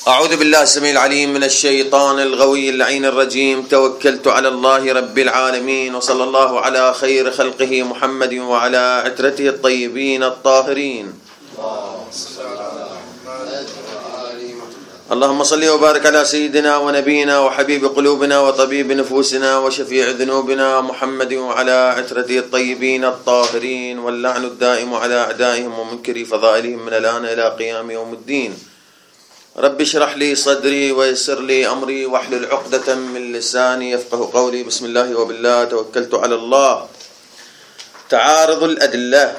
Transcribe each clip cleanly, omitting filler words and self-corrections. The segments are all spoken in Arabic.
أعوذ بالله السميع العليم من الشيطان الغوي اللعين الرجيم. توكلت على الله رب العالمين، وصلى الله على خير خلقه محمد وعلى عترته الطيبين الطاهرين. اللهم صل وبارك على سيدنا ونبينا وحبيب قلوبنا وطبيب نفوسنا وشفيع ذنوبنا محمد وعلى عترته الطيبين الطاهرين، واللعن الدائم على أعدائهم ومنكري فضائلهم من الآن إلى قيام يوم الدين. رب اشرح لي صدري ويسر لي أمري واحلل عقدة من لساني يفقه قولي. بسم الله وبالله توكلت على الله. تعارض الأدلة.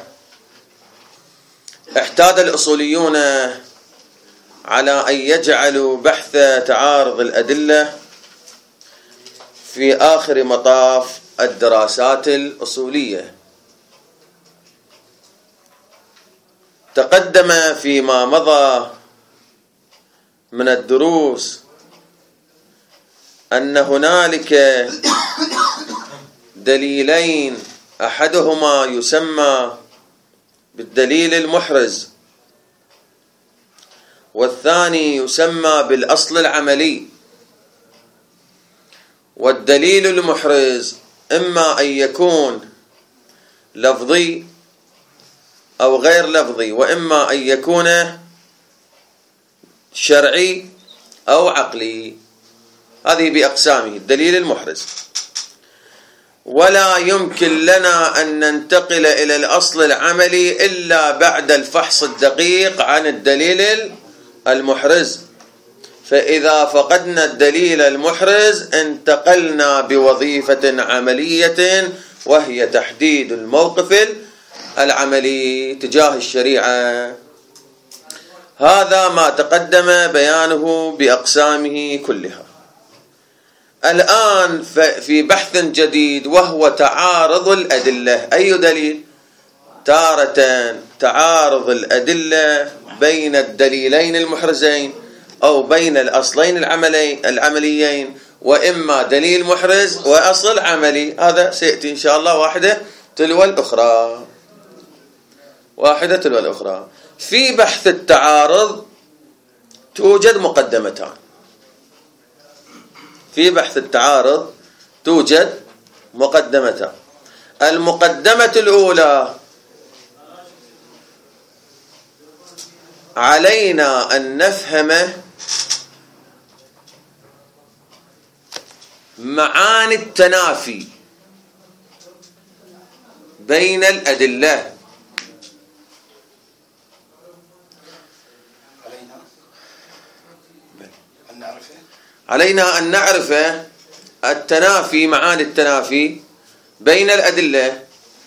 احتاج الأصوليون على أن يجعلوا بحث تعارض الأدلة في آخر مطاف الدراسات الأصولية. تقدم فيما مضى من الدروس أن هنالك دليلين، أحدهما يسمى بالدليل المحرز، والثاني يسمى بالأصل العملي. والدليل المحرز إما أن يكون لفظي أو غير لفظي، وإما أن يكون شرعي أو عقلي. هذه بأقسامه الدليل المحرز. ولا يمكن لنا أن ننتقل إلى الأصل العملي إلا بعد الفحص الدقيق عن الدليل المحرز. فإذا فقدنا الدليل المحرز انتقلنا بوظيفة عملية، وهي تحديد الموقف العملي تجاه الشريعة. هذا ما تقدم بيانه بأقسامه كلها. الآن في بحث جديد، وهو تعارض الأدلة. أي دليل؟ تارة تعارض الأدلة بين الدليلين المحرزين أو بين الأصلين العمليين، وإما دليل محرز وأصل عملي. هذا سيأتي إن شاء الله واحدة تلو الأخرى، واحدة تلو الأخرى. في بحث التعارض توجد مقدمتان. في بحث التعارض توجد مقدمتان. المقدمة الأولى: علينا أن نفهم معاني التنافي بين الأدلة. علينا أن نعرف التنافي، معاني التنافي بين الأدلة.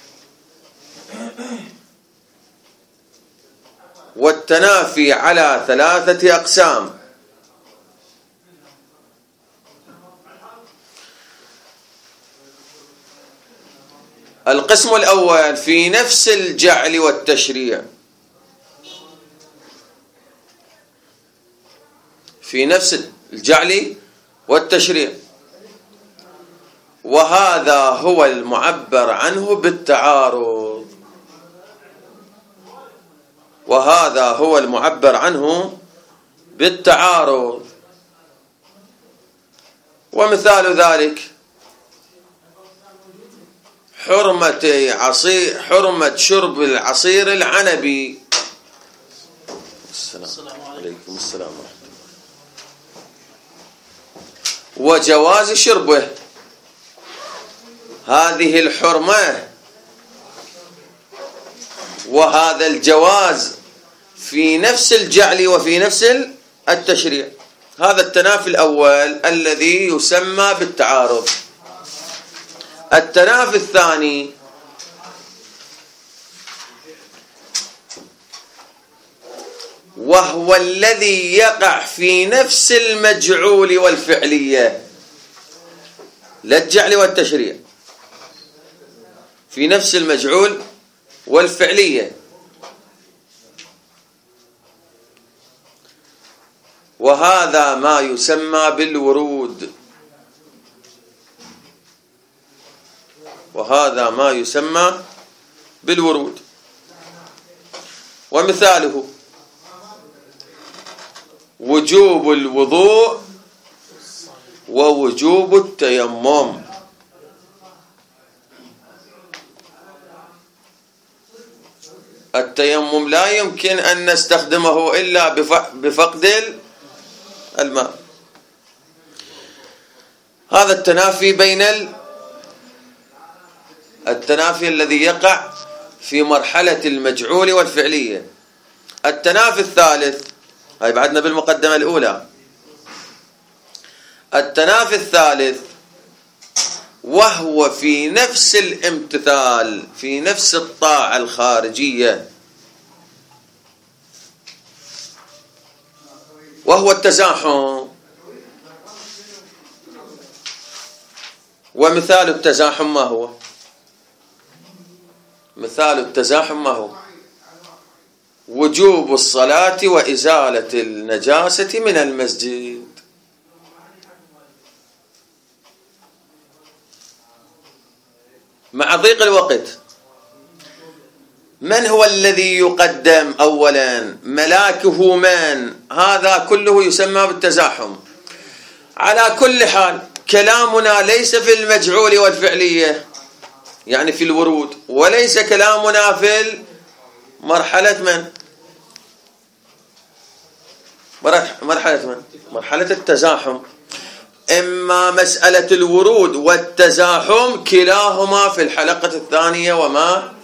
والتنافي على ثلاثة أقسام: القسم الأول في نفس الجعل والتشريع. في نفس الجعل والتشريع، وهذا هو المعبر عنه بالتعارض. وهذا هو المعبر عنه بالتعارض. ومثال ذلك حرمة شرب العصير العنبي. السلام عليكم. السلام ورحمة الله. وجواز شربه. هذه الحرمة وهذا الجواز في نفس الجعل وفي نفس التشريع. هذا التنافي الأول الذي يسمى بالتعارض. التنافي الثاني: وهو الذي يقع في نفس المجعول والفعلية. لا الجعل والتشريع، في نفس المجعول والفعلية. وهذا ما يسمى بالورود. وهذا ما يسمى بالورود. ومثاله وجوب الوضوء ووجوب التيمم. التيمم لا يمكن أن نستخدمه إلا بفقد الماء. هذا التنافي بين التنافي الذي يقع في مرحلة المجعول والفعلية. التنافي الثالث، هاي بعدنا بالمقدمة الأولى. التنافي الثالث وهو في نفس الامتثال، في نفس الطاعة الخارجية، وهو التزاحم. ومثال التزاحم ما هو؟ مثال التزاحم ما هو؟ وجوب الصلاة وإزالة النجاسة من المسجد. مع ضيق الوقت، من هو الذي يقدم أولا؟ ملاكه من؟ هذا كله يسمى بالتزاحم. على كل حال كلامنا ليس في المجعول والفعلية، يعني في الورود، وليس كلامنا في مرحلة من؟ مرحلة التزاحم. إما مسألة الورود والتزاحم كلاهما في الحلقة الثانية وما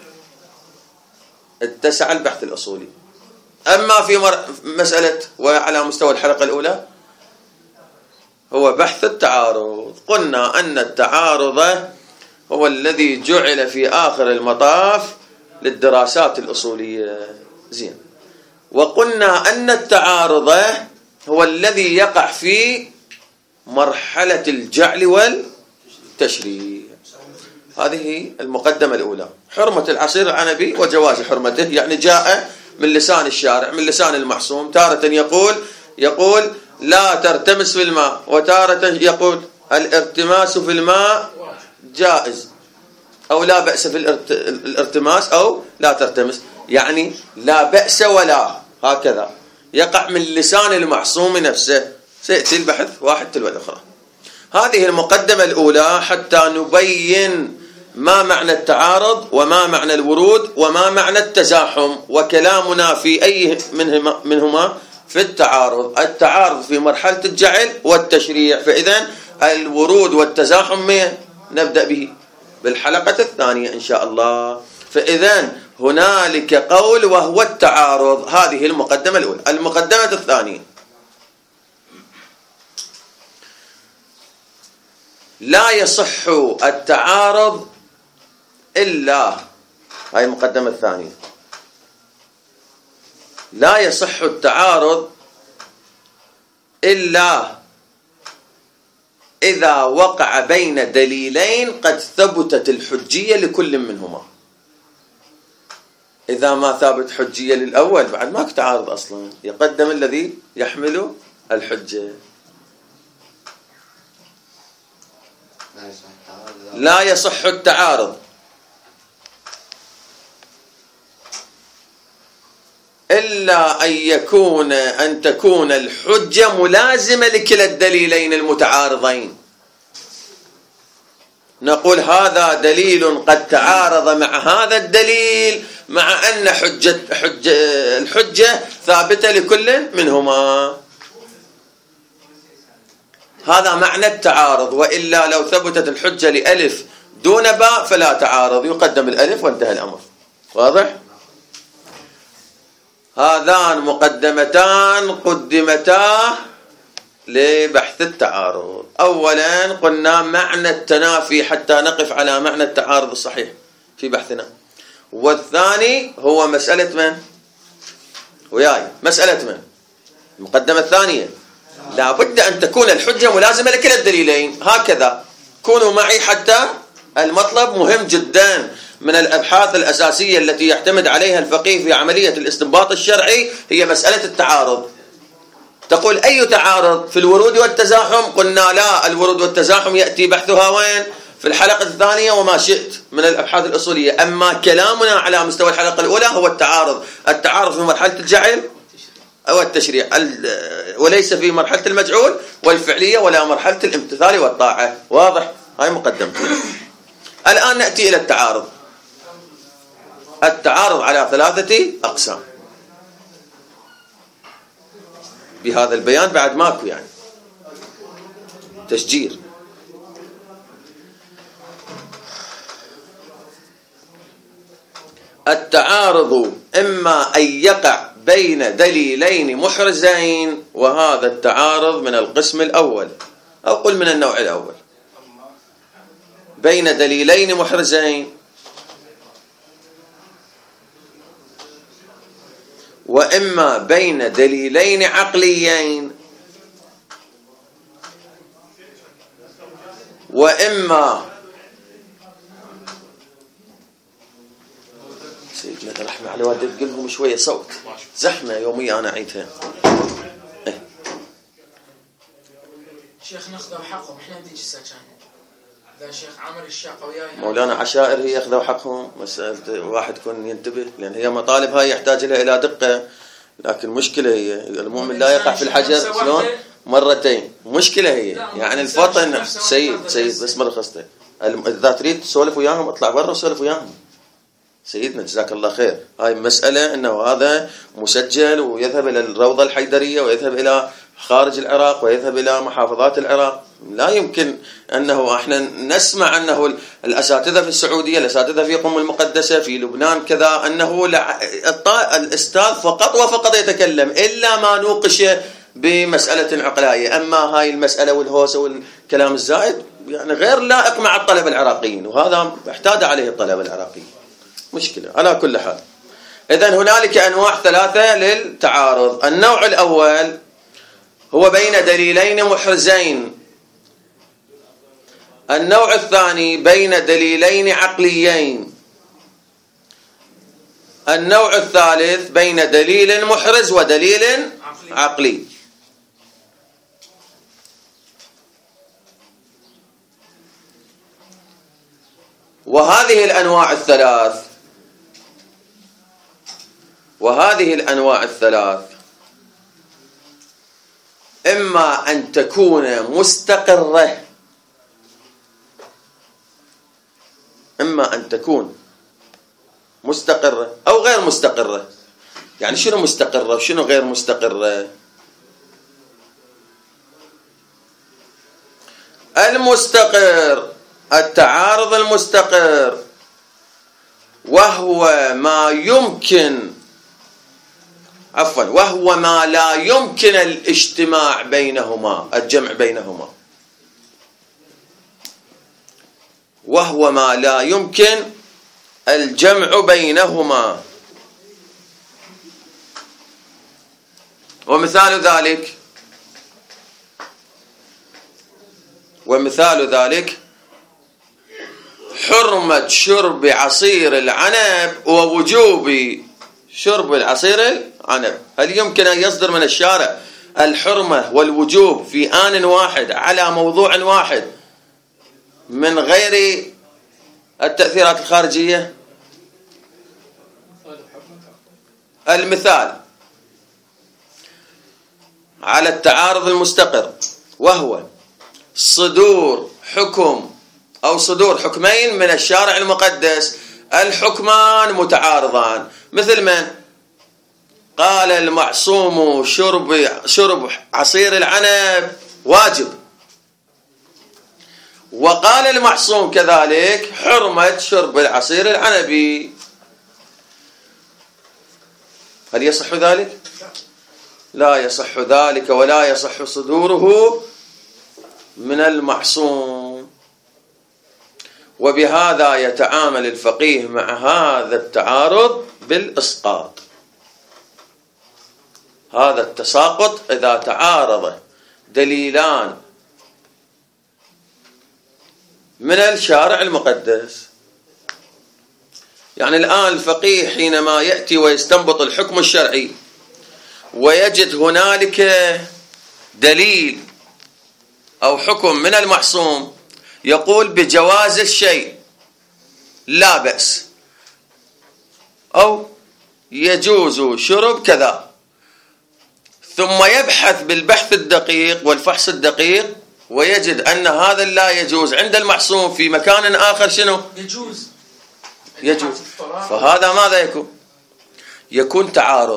اتسع البحث الأصولي. أما في مسألة وعلى مستوى الحلقة الأولى هو بحث التعارض. قلنا أن التعارض هو الذي جعل في آخر المطاف للدراسات الأصولية. زين. وقلنا أن التعارض هو الذي يقع في مرحلة الجعل والتشريع. هذه المقدمة الأولى. حرمة العصير العنبي وجواز حرمته، يعني جاء من لسان الشارع، من لسان المعصوم. تارة يقول لا ترتمس في الماء، وتارة يقول الارتماس في الماء جائز، أو لا بأس في الارتماس، أو لا ترتمس، يعني لا بأس ولا، هكذا يقع من لسان المعصوم نفسه. سيأتي البحث واحد تلو الأخرى. هذه المقدمة الأولى حتى نبين ما معنى التعارض، وما معنى الورود، وما معنى التزاحم، وكلامنا في أي منهما في التعارض. التعارض في مرحلة الجعل والتشريع، فإذن الورود والتزاحم نبدأ به بالحلقة الثانية إن شاء الله. فإذن هنالك قول وهو التعارض. هذه المقدمة الأولى. المقدمة الثانية، لا يصح التعارض إلا، هاي المقدمة الثانية، لا يصح التعارض إلا إذا وقع بين دليلين قد ثبتت الحجية لكل منهما. إذا ما ثابت حجية للأول بعد ما تعارض أصلا، يقدم الذي يحمل الحجة. لا يصح التعارض إلا أن تكون الحجة ملازمة لكلا الدليلين المتعارضين. نقول هذا دليل قد تعارض مع هذا الدليل، مع أن الحجة ثابتة لكل منهما. هذا معنى التعارض. وإلا لو ثبتت الحجة لألف دون باء فلا تعارض، يقدم الألف وانتهى الأمر. واضح؟ هذان مقدمتان قدمتا لبحث التعارض. أولا قلنا معنى التنافي حتى نقف على معنى التعارض الصحيح في بحثنا. والثاني هو مسألة من؟ وياي مسألة من؟ المقدمة الثانية لا بد أن تكون الحجة ملازمة لكلا الدليلين. هكذا كونوا معي حتى المطلب مهم جدا. من الأبحاث الأساسية التي يعتمد عليها الفقيه في عملية الاستنباط الشرعي هي مسألة التعارض. تقول أي تعارض؟ في الورود والتزاحم؟ قلنا لا، الورود والتزاحم يأتي بحثها وين؟ في الحلقة الثانية وما شئت من الأبحاث الأصولية. أما كلامنا على مستوى الحلقة الأولى هو التعارض. التعارض في مرحلة الجعل، أو التشريع، وليس في مرحلة المجعول والفعلية ولا مرحلة الامتثال والطاعة. واضح؟ هاي مقدمتي. الآن نأتي إلى التعارض. التعارض على 3 أقسام. بهذا البيان بعد ماكو يعني تشجير. التعارض إما أن يقع بين دليلين محرزين، وهذا التعارض من القسم الأول، أو قل من النوع الأول. بين دليلين محرزين، وإما بين دليلين عقليين، وإما سيدنا رحمة على والدك قلهم شوية صوت، زحمة يومية أنا أعيدها. شيخ ناخذوا حقهم، احنا نديك السكن. إذا شيخ عمر الشاقة وياي مولانا عشائر هي ياخذوا حقهم، مسألة واحد يكون ينتبه، لأن هي مطالب هاي يحتاج لها إلى دقة. لكن مشكلة هي المؤمن لا يقع في الحجر شلون مرتين. مشكلة هي يعني الفطن. سيد بس مرخصته، إذا تريد تسولف وياهم اطلع برا وسولف وياهم. سيدنا جزاك الله خير. هاي مسألة أنه هذا مسجل ويذهب إلى الروضة الحيدرية ويذهب إلى خارج العراق ويذهب إلى محافظات العراق. لا يمكن أنه احنا نسمع أنه الأساتذة في السعودية، الأساتذة في قم المقدسة، في لبنان كذا، أنه الأستاذ فقط وفقط يتكلم إلا ما نوقش بمسألة عقلائية. أما هاي المسألة والهوسة والكلام الزائد يعني غير لائق مع الطلبة العراقيين، وهذا احتاج عليه الطلبة العراقيين. مشكلة. على كل حال، إذن هنالك أنواع 3 للتعارض. النوع الأول هو بين دليلين محرزين. النوع الثاني بين دليلين عقليين. النوع الثالث بين دليل محرز ودليل عقلي. وهذه الأنواع الثلاث إما أن تكون مستقرة، أو غير مستقرة. يعني شنو مستقرة وشنو غير مستقرة؟ المستقر، التعارض المستقر، وهو ما لا يمكن الاجتماع بينهما، الجمع بينهما. وهو ما لا يمكن الجمع بينهما. ومثال ذلك حرمة شرب عصير العنب ووجوب شرب العصير العنب. هل يمكن أن يصدر من الشارع الحرمة والوجوب في آن واحد على موضوع واحد من غير التأثيرات الخارجية؟ المثال على التعارض المستقر، وهو صدور حكم أو صدور حكمين من الشارع المقدس، الحكمان متعارضان. مثل من قال المعصوم شرب عصير العنب واجب، وقال المعصوم كذلك حرمة شرب العصير العنبي. هل يصح ذلك؟ لا يصح ذلك، ولا يصح صدوره من المعصوم. وبهذا يتعامل الفقيه مع هذا التعارض بالإسقاط. هذا التساقط إذا تعارض دليلان من الشارع المقدس. يعني الآن الفقيه حينما يأتي ويستنبط الحكم الشرعي ويجد هنالك دليل أو حكم من المعصوم يقول بجواز الشيء لا بأس، أو يجوز شرب كذا، ثم يبحث بالبحث الدقيق والفحص الدقيق ويجد أن هذا لا يجوز عند المحصوم في مكان آخر شنو؟ يجوز. فهذا ماذا يكون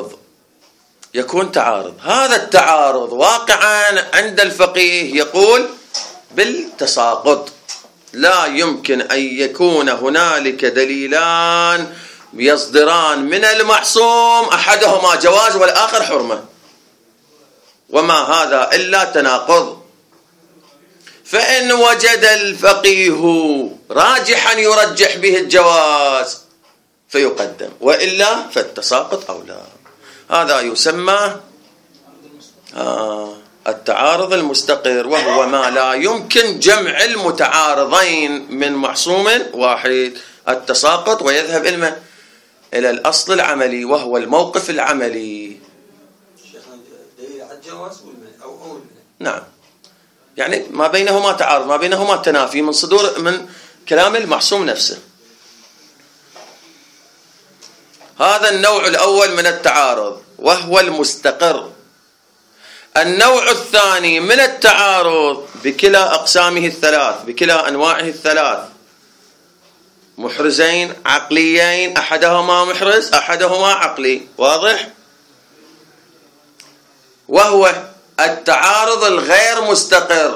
تعارض. هذا التعارض واقعا عند الفقيه يقول بالتساقط. لا يمكن أن يكون هنالك دليلان يصدران من المحصوم أحدهما جواز والآخر حرمة، وما هذا إلا تناقض. فإن وجد الفقيه راجحا يرجح به الجواز فيقدم، وإلا فالتساقط أولى. هذا يسمى التعارض المستقر، وهو ما لا يمكن جمع المتعارضين من محصوم واحد. التساقط ويذهب إلى الأصل العملي وهو الموقف العملي. دليل على الجواز أو نعم، يعني ما بينهما تعارض، ما بينهما تنافي من صدور من كلام المحصوم نفسه. هذا النوع الأول من التعارض وهو المستقر. النوع الثاني من التعارض بكلا أقسامه الثلاث، بكلا أنواعه الثلاث، محرزين عقليين، أحدهما محرز أحدهما عقلي، واضح؟ وهو التعارض الغير مستقر.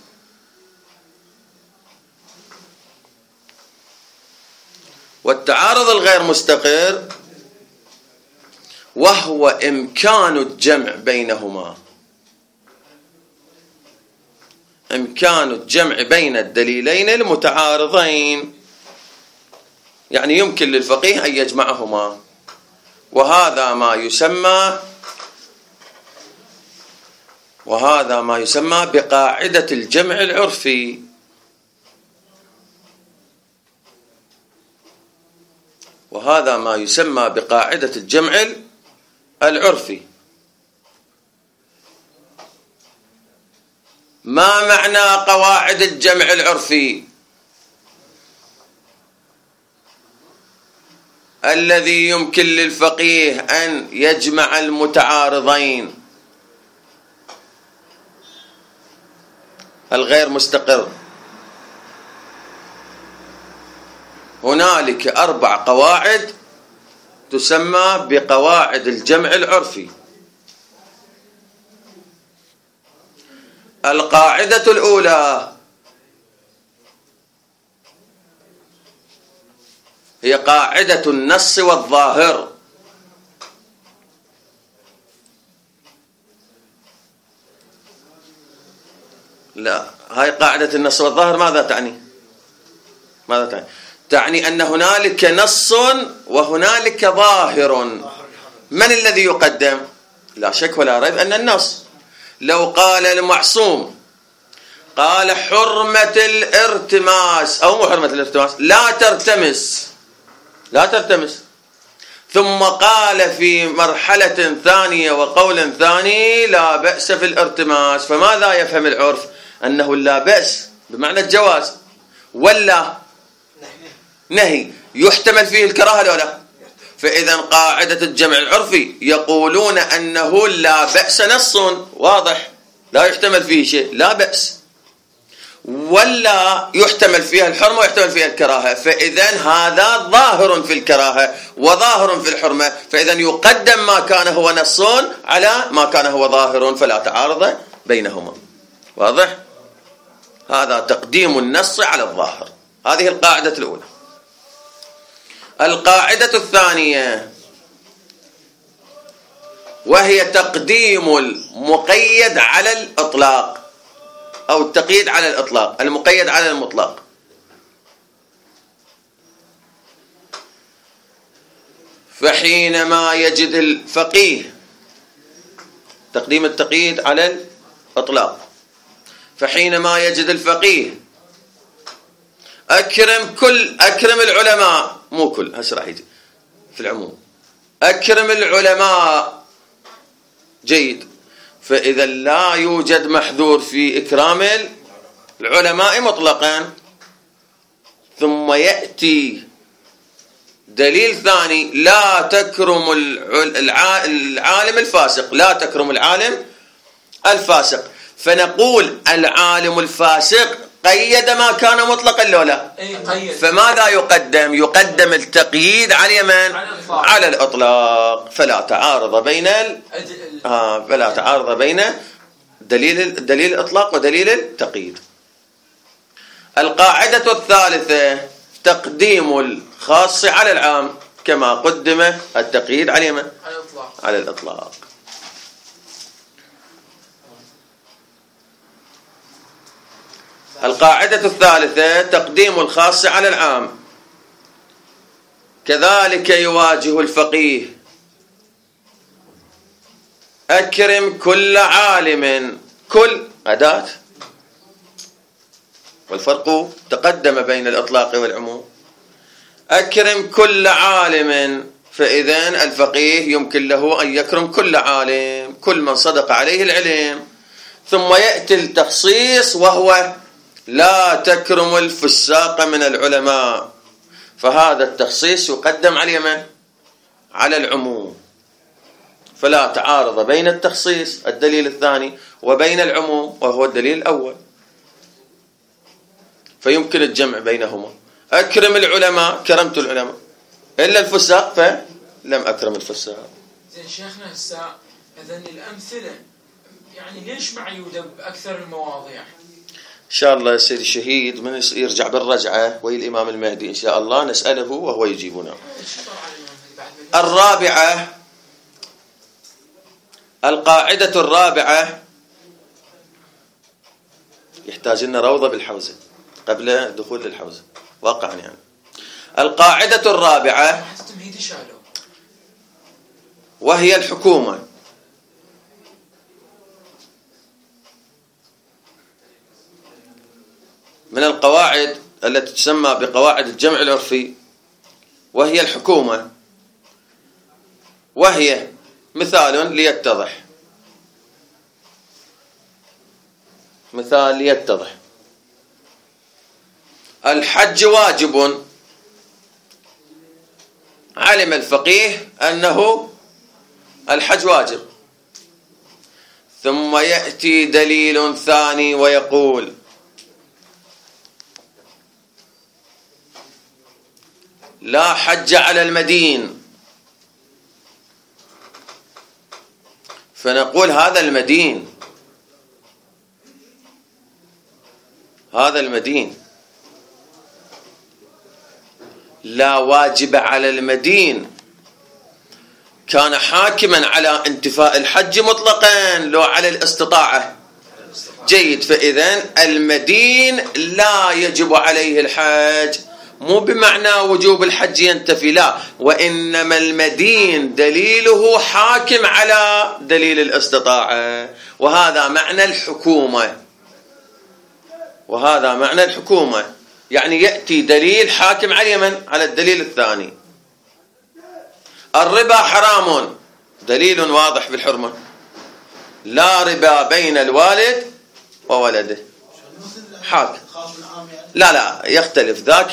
والتعارض الغير مستقر وهو إمكان الجمع بينهما، إمكان الجمع بين الدليلين المتعارضين، يعني يمكن للفقيه أن يجمعهما. وهذا ما يسمى بقاعدة الجمع العرفي. وهذا ما يسمى بقاعدة الجمع العرفي. ما معنى قواعد الجمع العرفي؟ الذي يمكن للفقيه أن يجمع المتعارضين الغير مستقر. هنالك 4 قواعد تسمى بقواعد الجمع العرفي. القاعدة الأولى هي قاعدة النص والظاهر. لا، هاي قاعدة النص والظاهر ماذا تعني؟ تعني أن هنالك نص وهنالك ظاهر. من الذي يقدم؟ لا شك ولا ريب أن النص. لو قال المعصوم قال حرمة الارتماس أو مو حرمة الارتماس، لا ترتمس، ثم قال في مرحلة ثانية وقول ثاني لا بأس في الارتماس، فماذا يفهم العرف؟ أنه لا بأس بمعنى الجواز، ولا نهي يحتمل فيه الكراهة ولا لا؟ فإذا قاعدة الجمع العرفي يقولون أنه لا بأس نص واضح لا يحتمل فيه شيء، لا بأس، ولا يحتمل فيها الحرمة ويحتمل فيها الكراهة. فإذا هذا ظاهر في الكراهة وظاهر في الحرمة، فإذا يقدم ما كان هو نص على ما كان هو ظاهر، فلا تعارض بينهما. واضح؟ هذا تقديم النص على الظاهر. هذه القاعدة الأولى. القاعدة الثانية وهي تقديم المقيد على الإطلاق، أو التقييد على الإطلاق، المقيد على المطلق. فحينما يجد الفقيه تقديم التقييد على الإطلاق، فحينما يجد الفقيه أكرم العلماء، مو كل، هسه راح يجي في العموم، أكرم العلماء، جيد، فإذا لا يوجد محذور في إكرام العلماء مطلقا، ثم يأتي دليل ثاني: لا تكرم العالم الفاسق، لا تكرم العالم الفاسق. فنقول العالم الفاسق قيد ما كان مطلقا لو لا؟ فماذا يقدم؟ يقدم التقييد على من؟ على الإطلاق. فلا تعارض بين دليل الإطلاق ودليل التقييد. القاعدة الثالثة: تقديم الخاص على العام كما قدم التقييد على من؟ على الإطلاق. القاعدة الثالثة: تقديم الخاص على العام. كذلك يواجه الفقيه: أكرم كل عالم، كل أداة، والفرق تقدم بين الإطلاق والعموم. أكرم كل عالم، فإذن الفقيه يمكن له أن يكرم كل عالم، كل من صدق عليه العلم. ثم يأتي التخصيص وهو: لا تكرم الفساق من العلماء. فهذا التخصيص يقدم على من؟ على العموم. فلا تعارض بين التخصيص الدليل الثاني وبين العموم وهو الدليل الأول، فيمكن الجمع بينهما. أكرم العلماء، كرمت العلماء، إلا الفساق فلم أكرم الفساق. زين شيخنا، هسه إذن الأمثلة يعني ليش معيودة بأكثر المواضيع؟ إن شاء الله يا سيدي الشهيد من يرجع بالرجعة ويا الإمام المهدي إن شاء الله نسأله وهو يجيبنا. الرابعة، القاعدة الرابعة، يحتاج لنا روضة بالحوزة قبل دخول للحوزة واقعا يعني. القاعدة الرابعة وهي الحكومة. من القواعد التي تسمى بقواعد الجمع العرفي، وهي الحكومة، وهي مثال ليتضح. مثال ليتضح: الحج واجب. علم الفقيه أنه الحج واجب، ثم يأتي دليل ثاني ويقول: لا حج على المدين. فنقول هذا المدين لا واجب على المدين، كان حاكما على انتفاء الحج مطلقا لو على الاستطاعة. جيد. فإذن المدين لا يجب عليه الحج، مو بمعنى وجوب الحج ينتفي، لا، وإنما المدين دليله حاكم على دليل الاستطاعة. وهذا معنى الحكومة، يعني يأتي دليل حاكم على من؟ على الدليل الثاني. الربا حرام، دليل واضح بالحرمة: لا ربا بين الوالد وولده. حاكم. لا يختلف، ذاك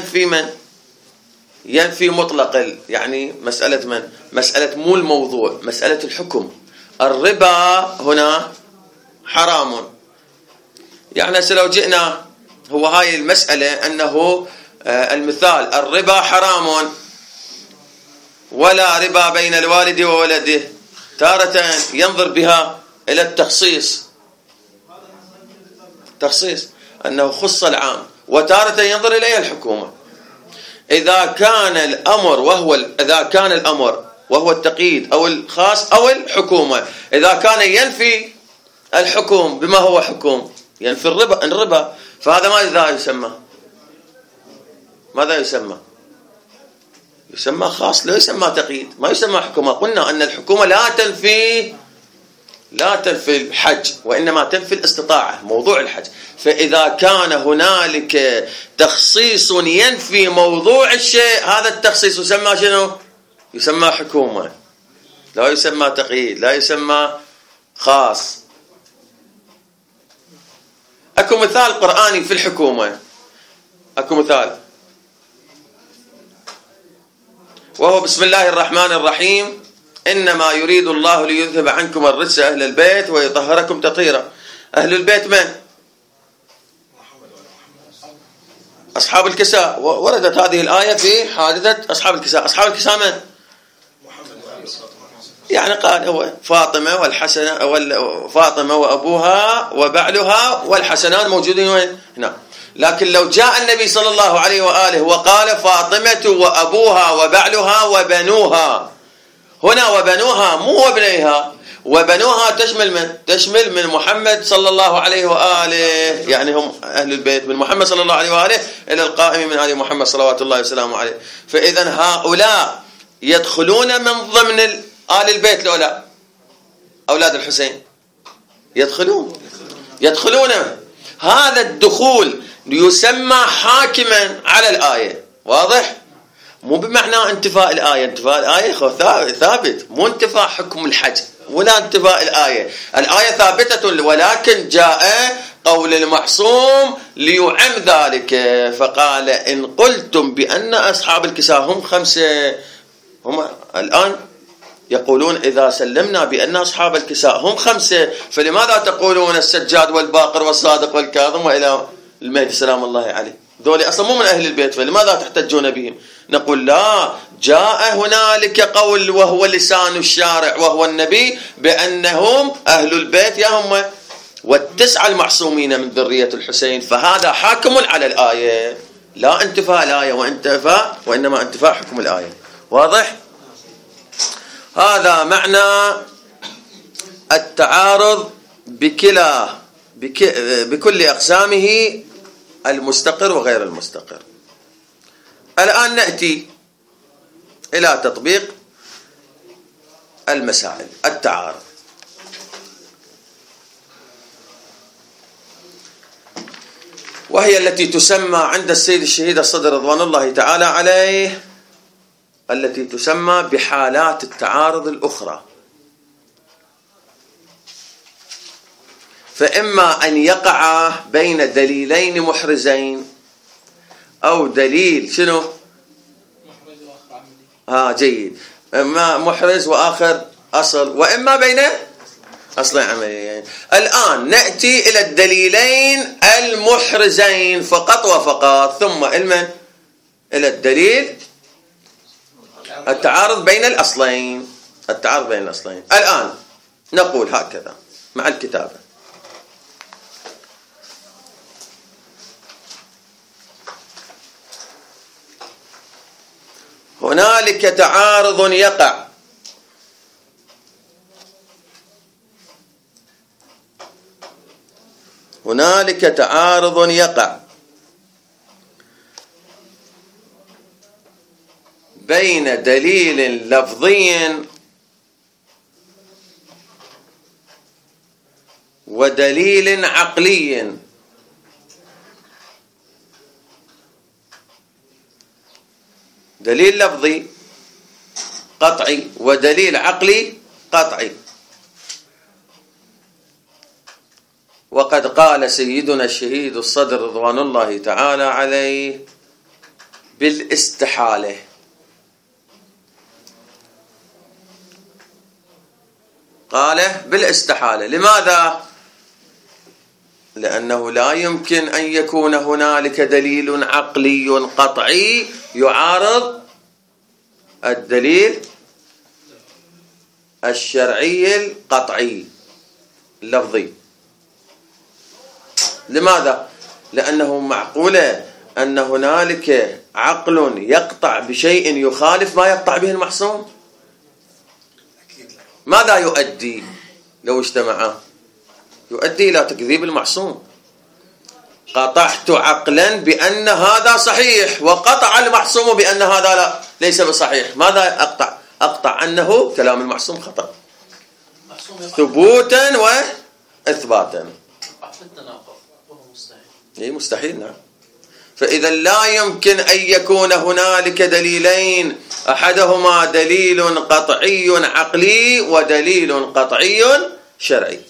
ينفي مطلق، يعني مسألة مو الموضوع، مسألة الحكم. الربا هنا حرام، يعني لو جئنا هو هاي المسألة أنه المثال: الربا حرام ولا ربا بين الوالد وولده، تارة ينظر بها إلى التخصيص أنه خص العام، وتارة ينظر إليها الحكومة. إذا كان الأمر وهو التقييد أو الخاص أو الحكومة، إذا كان ينفي الحكم بما هو حكم، ينفي الربا، فهذا ماذا يسمى؟ يسمى خاص، لا يسمى تقييد، ما يسمى حكومة. قلنا أن الحكومة لا تنفي الحج، وإنما تنفي الاستطاعة، موضوع الحج. فإذا كان هنالك تخصيص ينفي موضوع الشيء، هذا التخصيص يسمى شنو؟ يسمى حكومة، لا يسمى تقييد، لا يسمى خاص. أكو مثال قرآني في الحكومة، أكو مثال: وهو بسم الله الرحمن الرحيم: إنما يريد الله ليذهب عنكم الرجس أهل البيت ويطهركم تطهيرا. أهل البيت من؟ أصحاب الكساء. وردت هذه الآية في حادثة أصحاب الكساء. أصحاب الكساء من؟ يعني قال هو فاطمة والحسن، فاطمة وأبوها وبعلها والحسنان موجودين وين؟ هنا. لكن لو جاء النبي صلى الله عليه وآله وقال فاطمة وأبوها وبعلها وبنوها، هنا وبنوها مو وابنيها، وبنوها تشمل من؟ تشمل من محمد صلى الله عليه وآله، يعني هم أهل البيت من محمد صلى الله عليه وآله إلى القائم من آل محمد صلوات الله وسلامه عليه. فإذا هؤلاء يدخلون من ضمن آل البيت الأولى أولاد الحسين، يدخلون. هذا الدخول يسمى حاكما على الآية. واضح؟ مو بمعنى انتفاء الآية. انتفاء الآية ثابت، مو انتفاء حكم الحج ولا انتفاء الآية. الآية ثابتة، ولكن جاء قول المعصوم ليعم ذلك، فقال إن قلتم بأن أصحاب الكساء هم 5، هم الآن يقولون إذا سلمنا بأن أصحاب الكساء هم 5، فلماذا تقولون السجاد والباقر والصادق والكاظم وإلى المهدي سلام الله عليه؟ ذولي أصلا مو من أهل البيت، فلماذا تحتجون بهم؟ نقول لا، جاء هنالك قول وهو لسان الشارع وهو النبي بأنهم أهل البيت يا هم والتسعة المعصومين من ذرية الحسين، فهذا حاكم على الآية، لا انتفاء الآية وإنما انتفاء حكم الآية. واضح؟ هذا معنى التعارض بكل أقسامه، المستقر وغير المستقر. الآن نأتي إلى تطبيق المسائل. التعارض وهي التي تسمى عند السيد الشهيد الصدر رضوان الله تعالى عليه التي تسمى بحالات التعارض الأخرى. فإما أن يقع بين دليلين محرزين، أو دليل شنو؟ جيد، إما محرز وآخر أصل، وإما بين أصلين عمليين. الآن نأتي إلى الدليلين المحرزين فقط وفقط، ثم إلى الدليل التعارض بين الأصلين. الآن نقول هكذا مع الكتابة: هنالك تعارض يقع بين دليل لفظي ودليل عقلي. دليل لفظي قطعي ودليل عقلي قطعي. وقد قال سيدنا الشهيد الصدر رضوان الله تعالى عليه بالاستحالة. قال بالاستحالة. لماذا؟ لأنه لا يمكن أن يكون هنالك دليل عقلي قطعي يعارض الدليل الشرعي القطعي اللفظي. لماذا؟ لأنه معقولة أن هنالك عقل يقطع بشيء يخالف ما يقطع به المعصوم. ماذا يؤدي لو اجتمعا؟ يؤدي إلى تكذيب المعصوم. قطعت عقلا بأن هذا صحيح، وقطع المعصوم بأن هذا لا ليس بصحيح. ماذا أقطع؟ أقطع أنه كلام المعصوم خطأ ثبوتا وإثباتا. مستحيل. نعم. فإذا لا يمكن أن يكون هنالك دليلين، أحدهما دليل قطعي عقلي ودليل قطعي شرعي.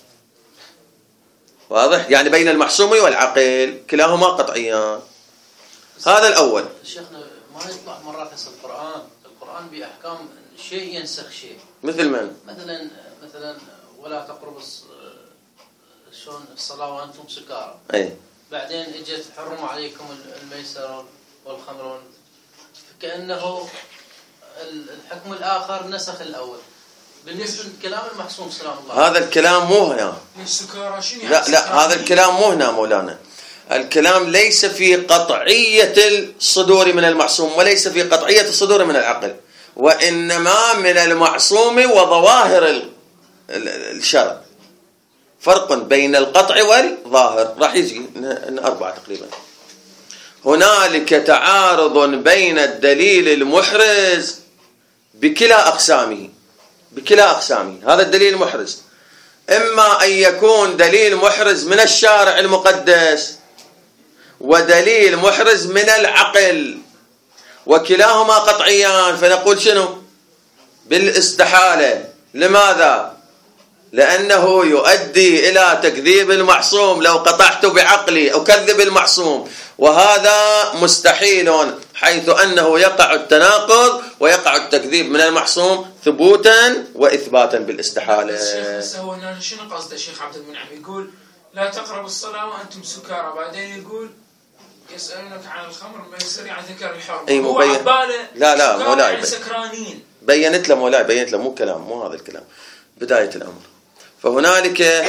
واضح؟ يعني بين المحسوم والعقل كلاهما قطعيان. هذا الأول. شيخنا ما يطلع مرات هسه القرآن القرآن بأحكام شيء ينسخ شيء. مثل من؟ مثلا ولا تقربوا شلون الصلاة وأنتم سكارى. أي. بعدين اجت حرموا عليكم الميسر والخمر، كأنه الحكم الآخر نسخ الأول. بالنسبة لكلام المحسوم سلام الله، هذا الكلام مو هنا. لا هذا الكلام مو هنا مولانا. الكلام ليس في قطعية الصدور من المعصوم، وليس في قطعية الصدور من العقل، وإنما من المعصوم وظواهر الشرع. فرق بين القطع والظاهر، راح يجي 4 تقريبا. هنالك تعارض بين الدليل المحرز بكلا أقسامه، هذا الدليل المحرز إما أن يكون دليل محرز من الشارع المقدس ودليل محرز من العقل، وكلاهما قطعيان، فنقول شنو؟ بالاستحالة. لماذا؟ لأنه يؤدي إلى تكذيب المعصوم. لو قطعت بعقلي أكذب المعصوم، وهذا مستحيل، حيث أنه يقع التناقض ويقع التكذيب من المعصوم ثبوتا وإثباتا بالاستحالة. بس هو شنو قصده الشيخ عبد المنعم؟ يقول لا تقربوا الصلاة وأنتم سكارى، بعدين يقول يسألونك عن الخمر ميسر، يعني ذكر الحرم. أي هو عباله لا مولاي يعني سكرانين. بينت له مولاي، بينت له، مو كلام، مو هذا الكلام بداية الأمر. فهنالك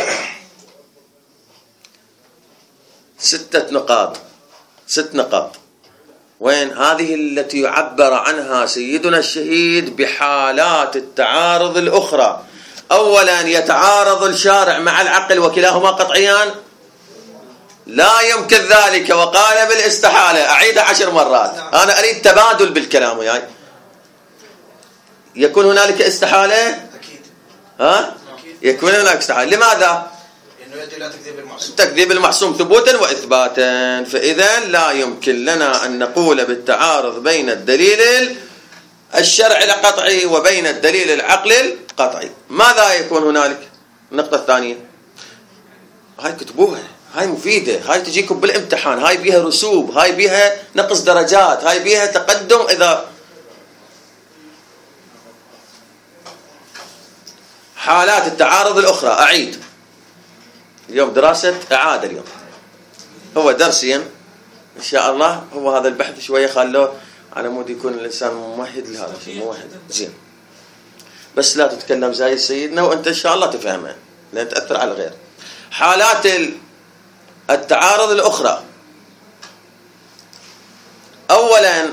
6 نقاط. وين هذه التي يعبر عنها سيدنا الشهيد بحالات التعارض الأخرى؟ أولا يتعارض الشارع مع العقل وكلاهما قطعيان، لا يمكن ذلك، وقال بالاستحالة. أعيدها 10 مرات، أنا أريد تبادل بالكلام وياي. يكون هنالك استحالة؟ أكيد. يكون هناك استحالة. لماذا؟ لأنه يدل على تكذيب المعصوم ثبوتا وإثباتا. فإذا لا يمكن لنا أن نقول بالتعارض بين الدليل الشرعي القطعي وبين الدليل العقلي القطعي. ماذا يكون هنالك؟ النقطة الثانية، هاي كتبوها، هاي مفيدة، هاي تجيكم بالامتحان، هاي بيها رسوب، هاي بيها نقص درجات، هاي بيها تقدم. إذا حالات التعارض الأخرى، أعيد اليوم دراسة إعادة، اليوم هو درسيا إن شاء الله، هو هذا البحث شوية خلوه على مود يكون الإنسان ممهد لهذا الشيء، ممهد زين، بس لا تتكلم زي سيدنا وأنت إن شاء الله تفهمها لأن تأثر على الغير. حالات التعارض الأخرى، أولا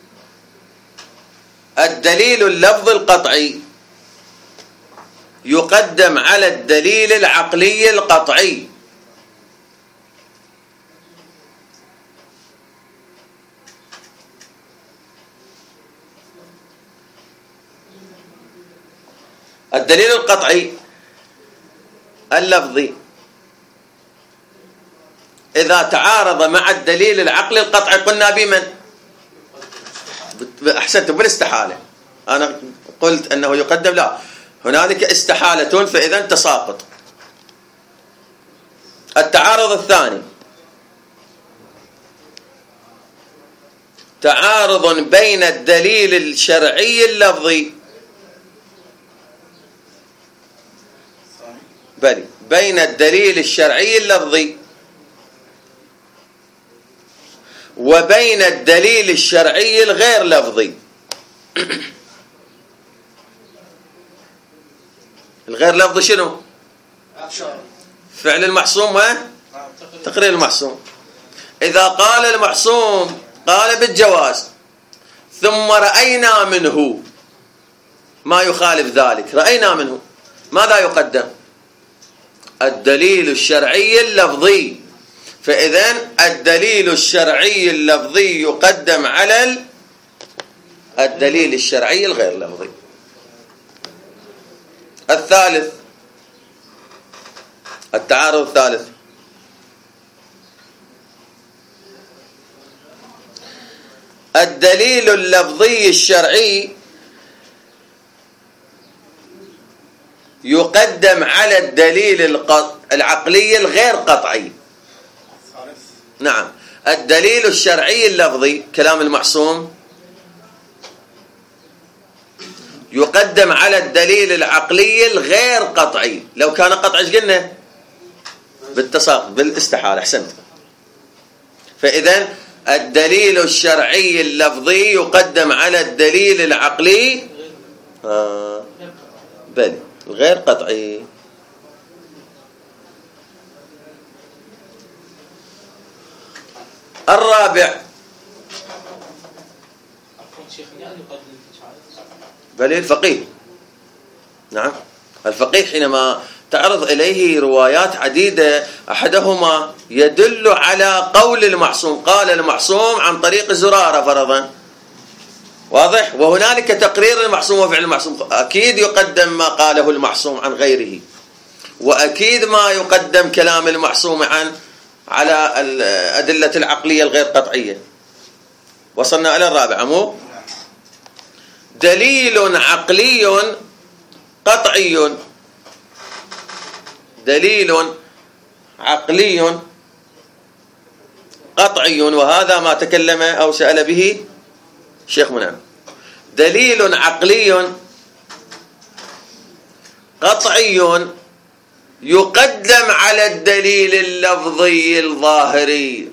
الدليل اللفظ القطعي يقدم على الدليل العقلي القطعي. الدليل القطعي اللفظي إذا تعارض مع الدليل العقلي القطعي قلنا بمن؟ أحسنت، بالاستحالة. أنا قلت أنه يقدم، لا، هنالك استحالة، فإذا تساقط. التعارض الثاني تعارض بين الدليل الشرعي اللفظي بين الدليل الشرعي اللفظي وبين الدليل الشرعي الغير لفظي. الغير لفظي شنو؟ فعل المحصوم وتقرير المحصوم. إذا قال المحصوم قال بالجواز ثم رأينا منه ما يخالف ذلك، رأينا منه، ماذا يقدم؟ الدليل الشرعي اللفظي. فإذن الدليل الشرعي اللفظي يقدم على الدليل الشرعي الغير لفظي. الثالث، التعارض الثالث، الدليل اللفظي الشرعي يقدم على الدليل العقلي الغير قطعي. نعم، الدليل الشرعي اللفظي كلام المعصوم يقدم على الدليل العقلي الغير قطعي. لو كان قطعي ايش قلنا؟ بالتساقط بالاستحالة. احسنت. فإذا الدليل الشرعي اللفظي يقدم على الدليل العقلي بل غير قطعي. الرابع بل الفقيه. نعم الفقيه حينما تعرض إليه روايات عديدة أحدهما يدل على قول المعصوم، قال المعصوم عن طريق زرارة فرضا، واضح، وهنالك تقرير المعصوم وفعل المعصوم، أكيد يقدم ما قاله المعصوم عن غيره، وأكيد ما يقدم كلام المعصوم على الأدلة العقلية الغير قطعية. وصلنا إلى الرابع. مو دليل عقلي قطعي، دليل عقلي قطعي، وهذا ما تكلم أو سأل به شيخ منعم. دليل عقلي قطعي يقدم على الدليل اللفظي الظاهري.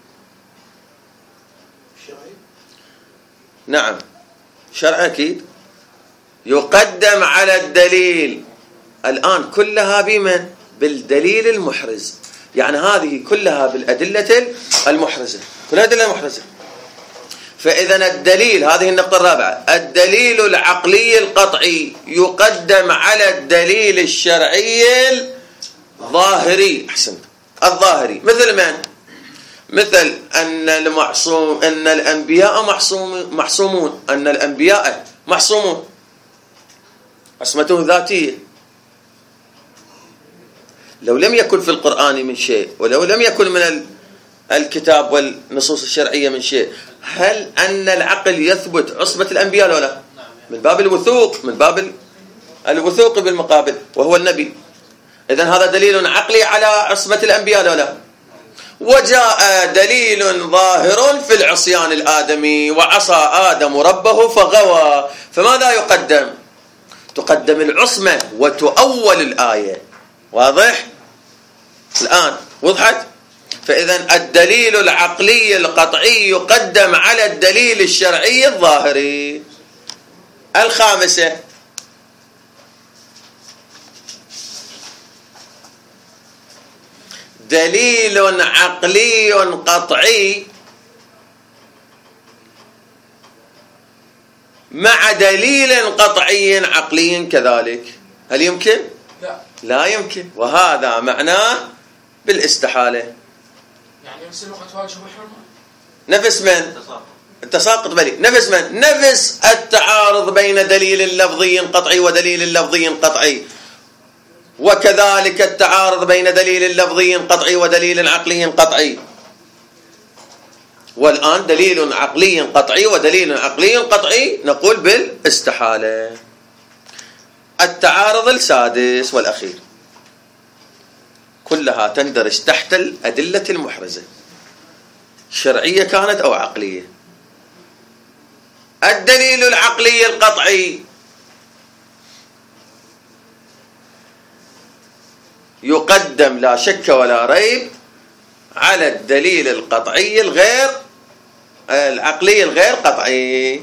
نعم شرع أكيد يقدم على الدليل. الآن كلها بمن؟ بالدليل المحرز، يعني هذه كلها بالأدلة المحرزة، كلها أدلة محرزة. فإذا الدليل، هذه النقطة الرابعة، الدليل العقلي القطعي يقدم على الدليل الشرعي الظاهري. أحسنت. الظاهري مثل من؟ مثل أن المعصوم، أن الأنبياء معصومون، أن الأنبياء معصومون، عصمته ذاتية. لو لم يكن في القرآن من شيء، ولو لم يكن من الكتاب والنصوص الشرعية من شيء، هل أن العقل يثبت عصمة الأنبياء ولا لا؟ من باب الوثوق، من باب الوثوق بالمقابل وهو النبي. إذن هذا دليل عقلي على عصمة الأنبياء ولا لا؟ وجاء دليل ظاهر في العصيان الآدمي، وعصى آدم ربه فغوى، فماذا يقدم؟ تقدم العصمة وتؤول الآية. واضح؟ الآن وضحت؟ فإذا الدليل العقلي القطعي يقدم على الدليل الشرعي الظاهري. الخامسة دليل عقلي قطعي مع دليل قطعي عقلي كذلك. هل يمكن؟ لا يمكن. وهذا معناه بالاستحالة. يعني نفس الوقت واجب الحرمة، نفس من؟ التساقط بلي. نفس من؟ نفس التعارض بين دليل لفظي قطعي ودليل لفظي قطعي، وكذلك التعارض بين دليل لفظي قطعي ودليل عقلي قطعي. والآن دليل عقلي قطعي ودليل عقلي قطعي نقول بالاستحالة. التعارض السادس والأخير كلها تندرج تحت الأدلة المحرزة، شرعية كانت أو عقلية. الدليل العقلي القطعي يقدم لا شك ولا ريب على الدليل القطعي الغير العقلي الغير قطعي.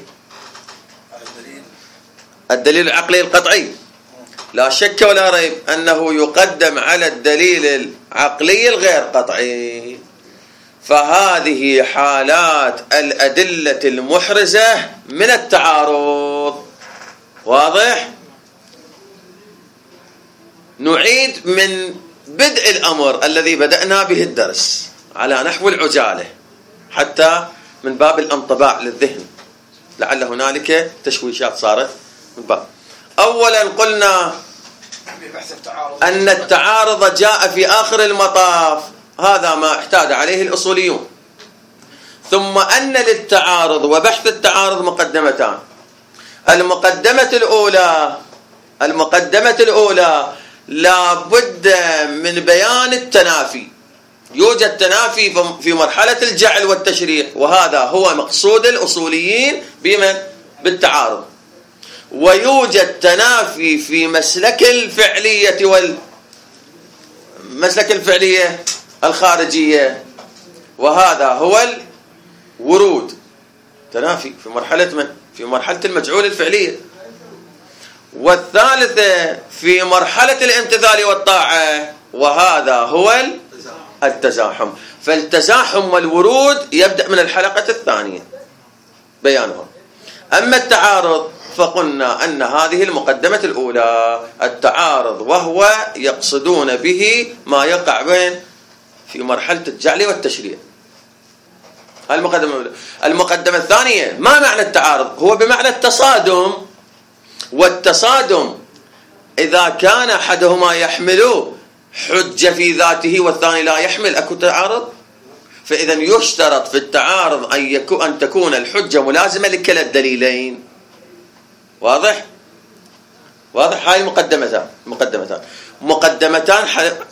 الدليل العقلي القطعي لا شك ولا ريب أنه يقدم على الدليل العقلي الغير قطعي. فهذه حالات الأدلة المحرزة من التعارض. واضح؟ نعيد من بدء الأمر الذي بدأنا به الدرس على نحو العجالة حتى من باب الانطباع للذهن، لعل هنالك تشويشات صارت من باب. أولا قلنا أن التعارض جاء في آخر المطاف، هذا ما احتاج عليه الأصوليون. ثم أن للتعارض وبحث التعارض مقدمتان. المقدمة الأولى لا بد من بيان التنافي. يوجد تنافي في مرحلة الجعل والتشريع، وهذا هو مقصود الأصوليين بمن؟ بالتعارض. ويوجد تنافي في مسلك الفعلية مسلك الفعلية الخارجية، وهذا هو الورود. تنافي في مرحلة من؟ في مرحلة المجعول الفعلية. والثالثة في مرحلة الامتثال والطاعة، وهذا هو التزاحم. فالتزاحم والورود يبدأ من الحلقة الثانية بيانها. أما التعارض فقلنا أن هذه المقدمة الأولى، التعارض وهو يقصدون به ما يقع بين في مرحلة الجعل والتشريع. المقدمة الأولى. المقدمة الثانية، ما معنى التعارض؟ هو بمعنى التصادم، والتصادم إذا كان أحدهما يحمل حجة في ذاته والثاني لا يحمل، أكو تعارض. فإذا يشترط في التعارض أن تكون الحجة ملازمة لكلا الدليلين. واضح؟ هاي مقدمتان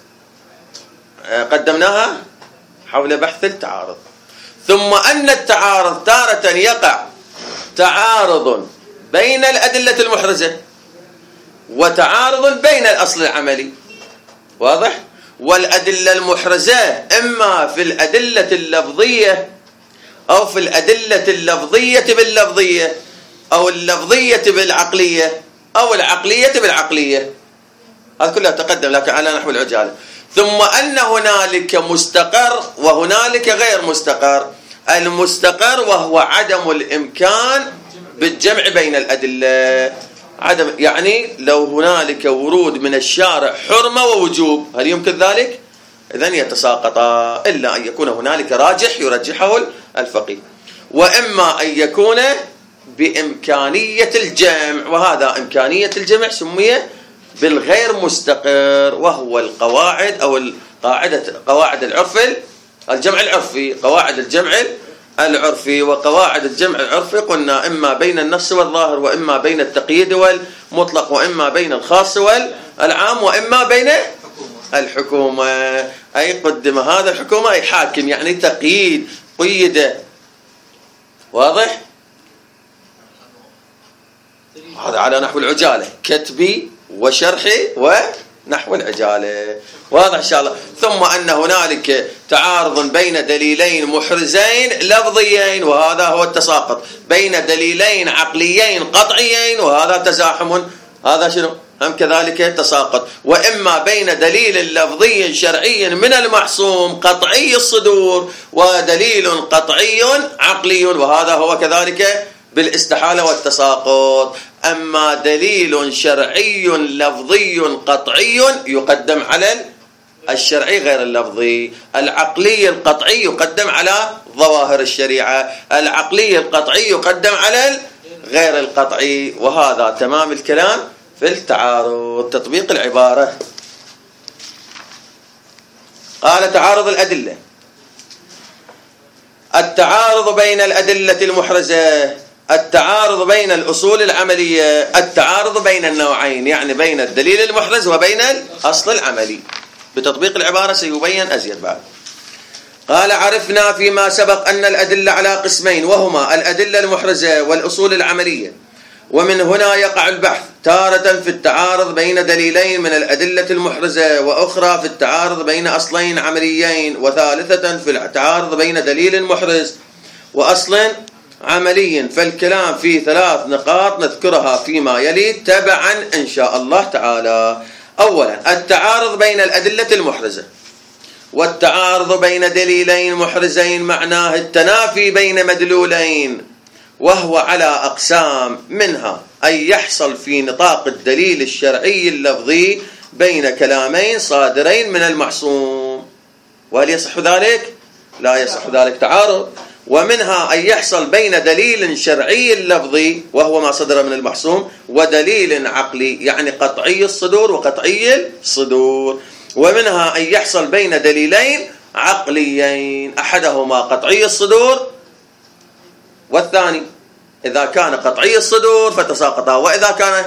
قدمناها حول بحث التعارض. ثم أن التعارض تارة يقع تعارض بين الأدلة المحرزة وتعارض بين الأصل العملي. واضح؟ والأدلة المحرزة إما في الأدلة اللفظية أو في الأدلة اللفظية باللفظية، أو اللفظية بالعقلية، أو العقلية بالعقلية. هذا كله تقدم لكن على نحو العجالة. ثم أن هنالك مستقر وهنالك غير مستقر. المستقر وهو عدم الإمكان بالجمع بين الأدلة. يعني لو هنالك ورود من الشارع حرمة ووجوب، هل يمكن ذلك؟ إذن يتساقطا، إلا أن يكون هنالك راجح يرجحه الفقيه، وإما أن يكون بإمكانية الجمع، وهذا إمكانية الجمع سمي بالغير مستقر، وهو القواعد أو قواعد العرف الجمع العرفي. قواعد الجمع العرفي وقواعد الجمع العرفي قلنا إما بين النص والظاهر، وإما بين التقييد والمطلق، وإما بين الخاص والعام، وإما بين الحكومة. أي قدم هذا الحكومة أي حاكم، يعني تقييد قيد. واضح؟ هذا على نحو العجالة، كتبي وشرحي ونحو العجالة. واضح إن شاء الله. ثم أن هنالك تعارض بين دليلين محرزين لفظيين، وهذا هو التساقط، بين دليلين عقليين قطعيين، وهذا تزاحم، هذا شنو؟ هم كذلك تساقط. وإما بين دليل لفظي شرعي من المحسوم قطعي الصدور ودليل قطعي عقلي، وهذا هو كذلك بالاستحالة والتساقط. أما دليل شرعي لفظي قطعي يقدم على الشرعي غير اللفظي، العقلي القطعي يقدم على ظواهر الشريعة، العقلي القطعي يقدم على غير القطعي. وهذا تمام الكلام في التعارض. تطبيق العبارة. قال تعارض الأدلة. التعارض بين الأدلة المحرزة، التعارض بين الأصول العملية، التعارض بين النوعين، يعني بين الدليل المحرز وبين الأصل العملي. بتطبيق العبارة سيبين أزيد بعد. قال عرفنا فيما سبق أن الأدلة على قسمين، وهما الأدلة المحرزة والأصول العملية. ومن هنا يقع البحث تارة في التعارض بين دليلين من الأدلة المحرزة، وأخرى في التعارض بين أصلين عمليين، وثالثة في التعارض بين دليل محرز وأصل عملي. فالكلام في 3 نقاط نذكرها فيما يلي تبعا إن شاء الله تعالى. أولا التعارض بين الأدلة المحرزة. والتعارض بين دليلين محرزين معناه التنافي بين مدلولين، وهو على أقسام، منها أن يحصل في نطاق الدليل الشرعي اللفظي بين كلامين صادرين من المعصوم. وهل يصح ذلك؟ لا يصح ذلك تعارض. ومنها أن يحصل بين دليل شرعي لفظي وهو ما صدر من المعصوم ودليل عقلي، يعني قطعي الصدور وقطعي الصدور. ومنها أن يحصل بين دليلين عقليين، أحدهما قطعي الصدور والثاني. إذا كان قطعي الصدور فتساقطا، وإذا كان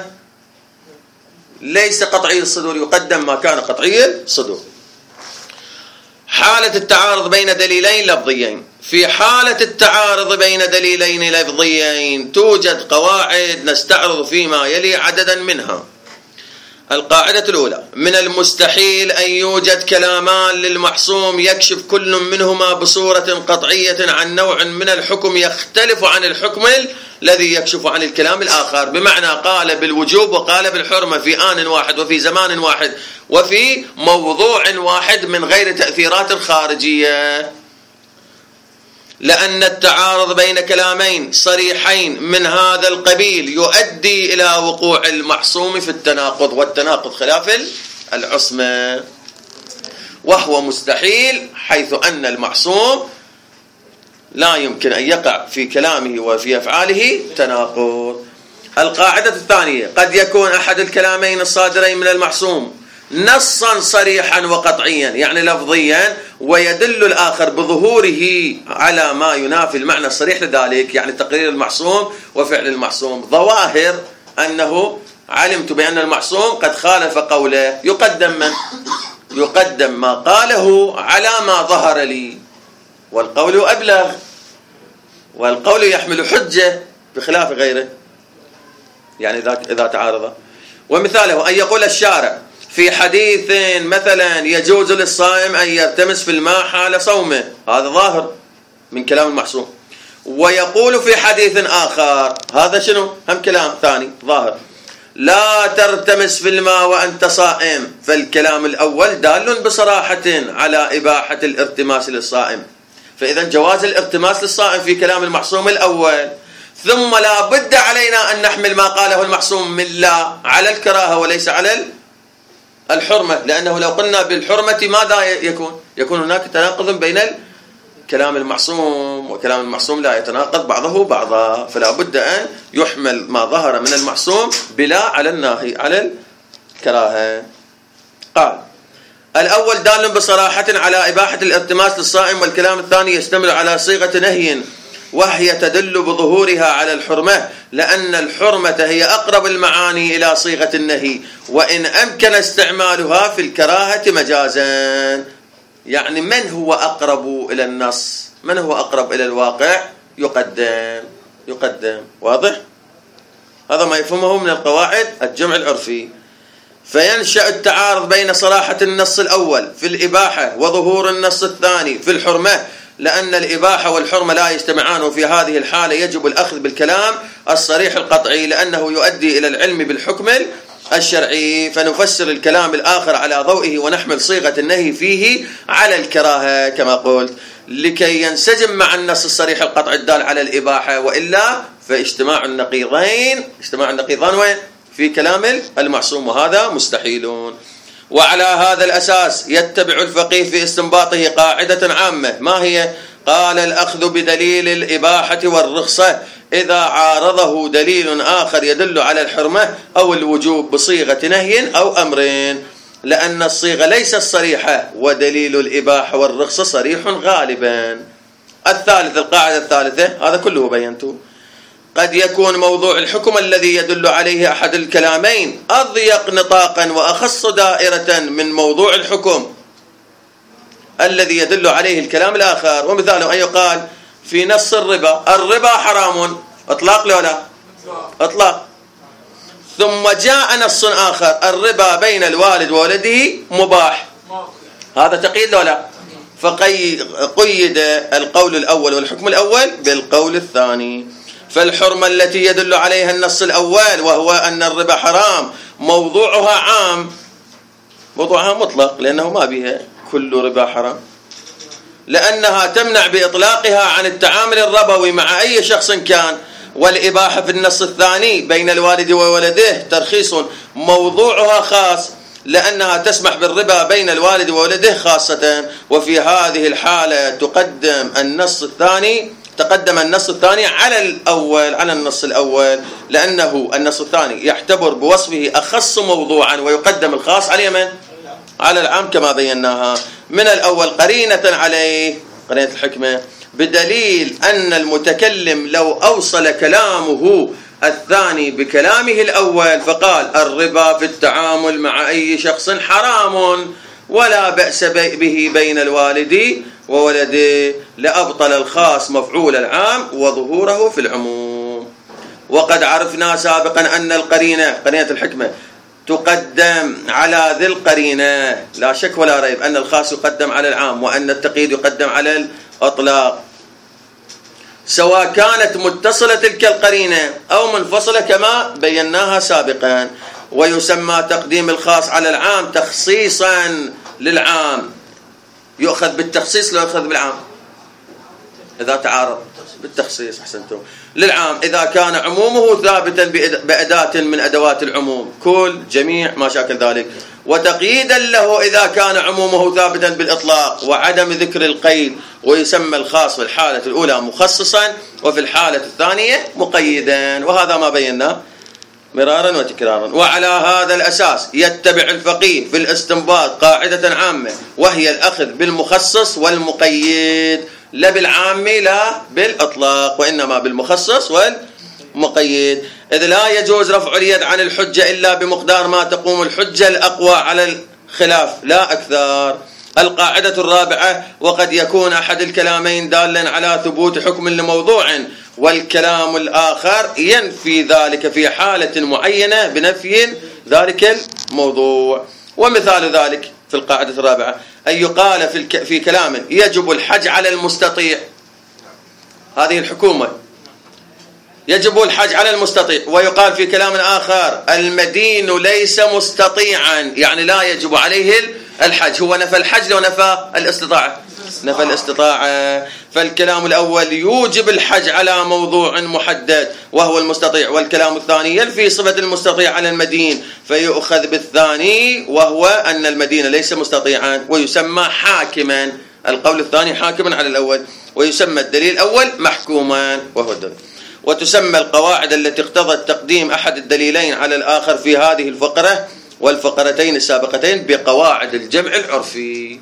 ليس قطعي الصدور يقدم ما كان قطعي الصدور. حال حالة التعارض بين دليلين لفظيين. في حالة التعارض بين دليلين لفظيين توجد قواعد نستعرض فيما يلي عددا منها. القاعدة الأولى: من المستحيل أن يوجد كلامان للمحصوم يكشف كل منهما بصورة قطعية عن نوع من الحكم يختلف عن الحكم الذي يكشف عن الكلام الآخر. بمعنى قال بالوجوب وقال بالحرمة في آن واحد وفي زمان واحد وفي موضوع واحد من غير تأثيرات خارجية، لأن التعارض بين كلامين صريحين من هذا القبيل يؤدي إلى وقوع المحصوم في التناقض، والتناقض خلاف العصمة، وهو مستحيل حيث أن المحصوم لا يمكن أن يقع في كلامه وفي أفعاله تناقض. القاعدة الثانية: قد يكون أحد الكلامين الصادرين من المحصوم نصا صريحا وقطعيا يعني لفظيا، ويدل الآخر بظهوره على ما ينافي المعنى الصريح لذلك، يعني تقرير المحصوم وفعل المحصوم. ظواهر أنه علمت بأن المحصوم قد خالف قوله، يقدم ما قاله على ما ظهر لي، والقول أبلغ، والقول يحمل حجة بخلاف غيره، يعني إذا تعارض. ومثاله أن يقول الشارع في حديث مثلا: يجوز للصائم أن يرتمس في الماء حال صومه، هذا ظاهر من كلام المحصوم. ويقول في حديث آخر، هذا شنو؟ هم كلام ثاني ظاهر: لا ترتمس في الماء وأنت صائم. فالكلام الأول دال بصراحة على إباحة الارتماس للصائم، فإذا جواز الارتماس للصائم في كلام المحصوم الأول. ثم لا بد علينا أن نحمل ما قاله المحصوم من لا على الكراهة وليس على الحرمة، لأنه لو قلنا بالحرمة ماذا يكون هناك تناقض بين كلام المحصوم وكلام المحصوم لا يتناقض بعضه بعضا، فلا بد أن يحمل ما ظهر من المحصوم بلا على الناهي على الكراهة. قال: الأول دال بصراحة على إباحة الارتماس للصائم، والكلام الثاني يشتمل على صيغة نهي وهي تدل بظهورها على الحرمة، لأن الحرمة هي أقرب المعاني إلى صيغة النهي، وإن أمكن استعمالها في الكراهة مجازا. يعني من هو أقرب إلى النص، من هو أقرب إلى الواقع يقدم. واضح؟ هذا ما يفهمه من القواعد الجمع العرفي. فينشأ التعارض بين صراحة النص الأول في الإباحة وظهور النص الثاني في الحرمة، لأن الإباحة والحرمة لا يجتمعان، وفي هذه الحالة يجب الأخذ بالكلام الصريح القطعي لأنه يؤدي إلى العلم بالحكم الشرعي، فنفسر الكلام الآخر على ضوئه ونحمل صيغة النهي فيه على الكراهة كما قلت، لكي ينسجم مع النص الصريح القطعي الدال على الإباحة، وإلا فاجتماع النقيضان وين؟ في كلام المحصوم، وهذا مستحيل. وعلى هذا الأساس يتبع الفقيه في استنباطه قاعدة عامة، ما هي؟ قال: الأخذ بدليل الإباحة والرخصة إذا عارضه دليل آخر يدل على الحرمة أو الوجوب بصيغة نهي أو أمر، لأن الصيغة ليست صريحة، ودليل الإباحة والرخصة صريح غالبا. القاعدة الثالثة، هذا كله بينته: قد يكون موضوع الحكم الذي يدل عليه أحد الكلامين أضيق نطاقا وأخص دائرة من موضوع الحكم الذي يدل عليه الكلام الآخر. ومثاله أن يقال في نص الربا حرام، إطلاق ولا إطلاق، ثم جاء نص آخر: الربا بين الوالد وولده مباح، هذا تقييد ولا؟ فقيد القول الأول والحكم الأول بالقول الثاني. فالحرمة التي يدل عليها النص الأول وهو أن الربا حرام موضوعها عام، موضوعها مطلق، لأنه ما بها كل ربا حرام، لأنها تمنع بإطلاقها عن التعامل الربوي مع أي شخص كان. والإباحة في النص الثاني بين الوالد وولده ترخيص، موضوعها خاص، لأنها تسمح بالربا بين الوالد وولده خاصة. وفي هذه الحالة تقدم النص الثاني على النص الأول، لأنه النص الثاني يعتبر بوصفه أخص موضوعا، ويقدم الخاص على العام كما بيناها من الأول قرينة عليه، قرينة الحكمة، بدليل أن المتكلم لو أوصل كلامه الثاني بكلامه الأول فقال: الربا في التعامل مع أي شخص حرام، ولا بأس به بين الوالد وولده، لأبطل الخاص مفعول العام وظهوره في العموم. وقد عرفنا سابقا أن قرينة الحكمة تقدم على ذي القرينة، لا شك ولا ريب أن الخاص يقدم على العام، وأن التقييد يقدم على الإطلاق، سواء كانت متصلة تلك القرينة أو منفصلة كما بيناها سابقا. ويسمى تقديم الخاص على العام تخصيصا للعام، يؤخذ بالتخصيص لا يؤخذ بالعام إذا تعارض بالتخصيص. أحسنتم. للعام إذا كان عمومه ثابتا بأداة من أدوات العموم، كل جميع ما شاكل ذلك. وتقييدا له إذا كان عمومه ثابتا بالإطلاق وعدم ذكر القيد، ويسمى الخاص في الحالة الأولى مخصصا وفي الحالة الثانية مقيدا، وهذا ما بيناه مرارا وتكرارا. وعلى هذا الأساس يتبع الفقيه في الاستنباط قاعدة عامة، وهي الأخذ بالمخصص والمقيد، لا بالعام لا بالإطلاق، وإنما بالمخصص والمقيد. إذ لا يجوز رفع اليد عن الحجة إلا بمقدار ما تقوم الحجة الأقوى على الخلاف لا أكثر. القاعدة الرابعة: وقد يكون أحد الكلامين دالا على ثبوت حكم لموضوع، والكلام الآخر ينفي ذلك في حالة معينة بنفي ذلك الموضوع. ومثال ذلك في القاعدة الرابعة أن يقال في كلام يجب الحج على المستطيع، هذه الحكومة يجب الحج على المستطيع، ويقال في كلام آخر المدين ليس مستطيعا، يعني لا يجب عليه الحج. هو نفى الحج لو نفى الاستطاعة، نفى الاستطاعة. فالكلام الأول يوجب الحج على موضوع محدد وهو المستطيع، والكلام الثاني ينفي صفة المستطيع على المدين، فيؤخذ بالثاني وهو أن المدين ليس مستطيعا، ويسمى حاكما. القول الثاني حاكما على الأول، ويسمى الدليل الأول محكوما وهو الدليل. وتسمى القواعد التي اقتضت تقديم أحد الدليلين على الآخر في هذه الفقرة والفقرتين السابقتين بقواعد الجمع العرفي.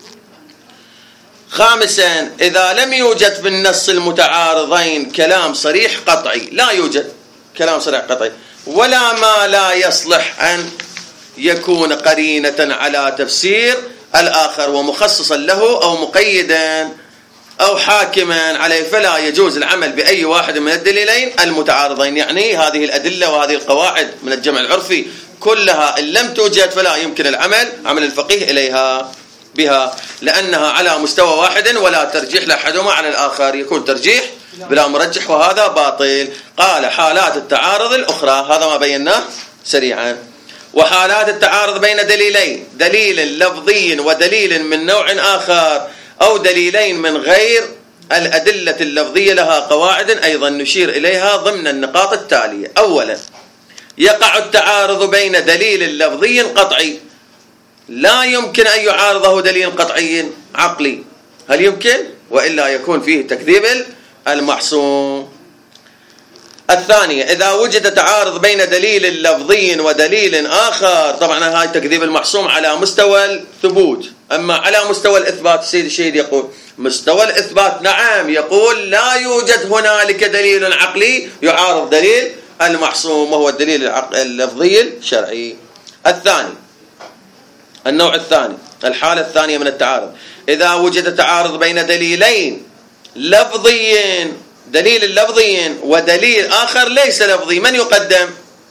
خامسا: إذا لم يوجد في النص المتعارضين كلام صريح قطعي، لا يوجد كلام صريح قطعي ولا ما لا يصلح أن يكون قرينة على تفسير الآخر ومخصصا له أو مقيدا أو حاكما عليه، فلا يجوز العمل بأي واحد من الدليلين المتعارضين. يعني هذه الأدلة وهذه القواعد من الجمع العرفي كلها إن لم توجد فلا يمكن عمل الفقيه إليها بها، لأنها على مستوى واحد ولا ترجيح لأحدهما على الآخر، يكون ترجيح بلا مرجح وهذا باطل. قال: حالات التعارض الأخرى، هذا ما بيناه سريعا. وحالات التعارض بين دليلين، دليل لفظي ودليل من نوع آخر، أو دليلين من غير الأدلة اللفظية، لها قواعد أيضا نشير إليها ضمن النقاط التالية. أولا: يقع التعارض بين دليل لفظي قطعي لا يمكن أن يعارضه دليل قطعي عقلي، هل يمكن؟ وإلا يكون فيه تكذيب المحصوم. الثانية: إذا وجد تعارض بين دليل لفظي ودليل آخر، طبعا هاي تكذيب المحصوم على مستوى الثبوت، أما على مستوى الإثبات السيد الشهيد يقول مستوى الإثبات نعم، يقول لا يوجد هنالك دليل عقلي يعارض دليل المحصوم وهو الدليل اللفظي الشرعي. الثاني، النوع الثاني، الحالة الثانية من التعارض: إذا وجد تعارض بين دليلين لفظيين، دليل لفظي ودليل آخر ليس لفظي، من يقدم؟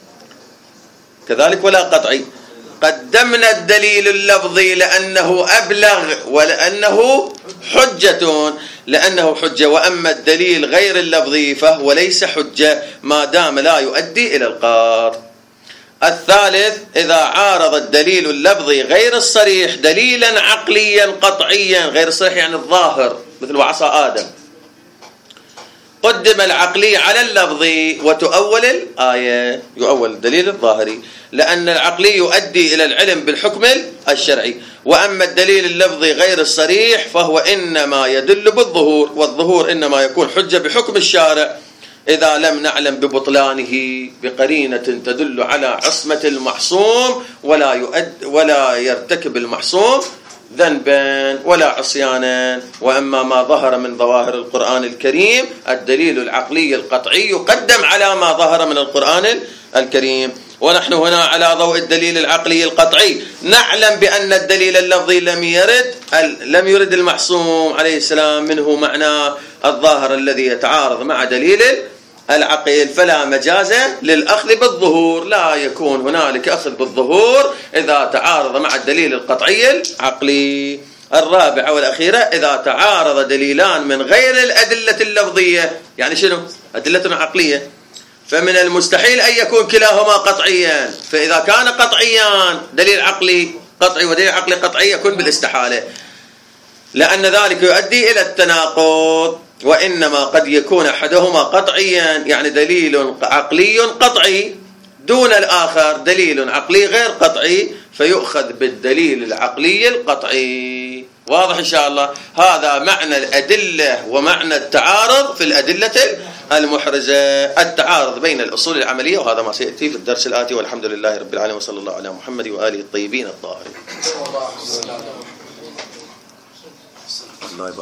كذلك ولا قطعي. قدمنا الدليل اللفظي لأنه أبلغ ولأنه حجة، لأنه حجة، وأما الدليل غير اللفظي فهو ليس حجة ما دام لا يؤدي إلى القاط. الثالث: إذا عارض الدليل اللفظي غير الصريح دليلا عقليا قطعيا، غير الصريح يعني الظاهر، مثل وعصا آدم، قدم العقلي على اللفظي وتؤول الآية، يؤول الدليل الظاهري، لأن العقلي يؤدي إلى العلم بالحكم الشرعي، وأما الدليل اللفظي غير الصريح فهو إنما يدل بالظهور، والظهور إنما يكون حجة بحكم الشارع إذا لم نعلم ببطلانه بقرينة تدل على عصمة المحصوم ولا يرتكب المحصوم ذنبا ولا عصيانا. وأما ما ظهر من ظواهر القرآن الكريم الدليل العقلي القطعي يقدم على ما ظهر من القرآن الكريم. ونحن هنا على ضوء الدليل العقلي القطعي نعلم بأن الدليل اللفظي لم يرد المعصوم عليه السلام منه معنى الظاهر الذي يتعارض مع دليل العقل، فلا مجاز للأخذ بالظهور، لا يكون هنالك أخذ بالظهور إذا تعارض مع الدليل القطعي العقلي. الرابعة والأخيرة إذا تعارض دليلان من غير الأدلة اللفظية، يعني شنو؟ أدلة عقلية، فمن المستحيل أن يكون كلاهما قطعيا، فإذا كان قطعيان دليل عقلي قطعي ودليل عقلي قطعي يكون بالاستحالة، لأن ذلك يؤدي إلى التناقض، وإنما قد يكون أحدهما قطعيا يعني دليل عقلي قطعي دون الآخر دليل عقلي غير قطعي فيؤخذ بالدليل العقلي القطعي. واضح إن شاء الله؟ هذا معنى الأدلة ومعنى التعارض في الأدلة المحرزة، التعارض بين الأصول العملية، وهذا ما سيأتي في الدرس الآتي. والحمد لله رب العالمين، وصلى الله على محمد وآله الطيبين الطاهرين.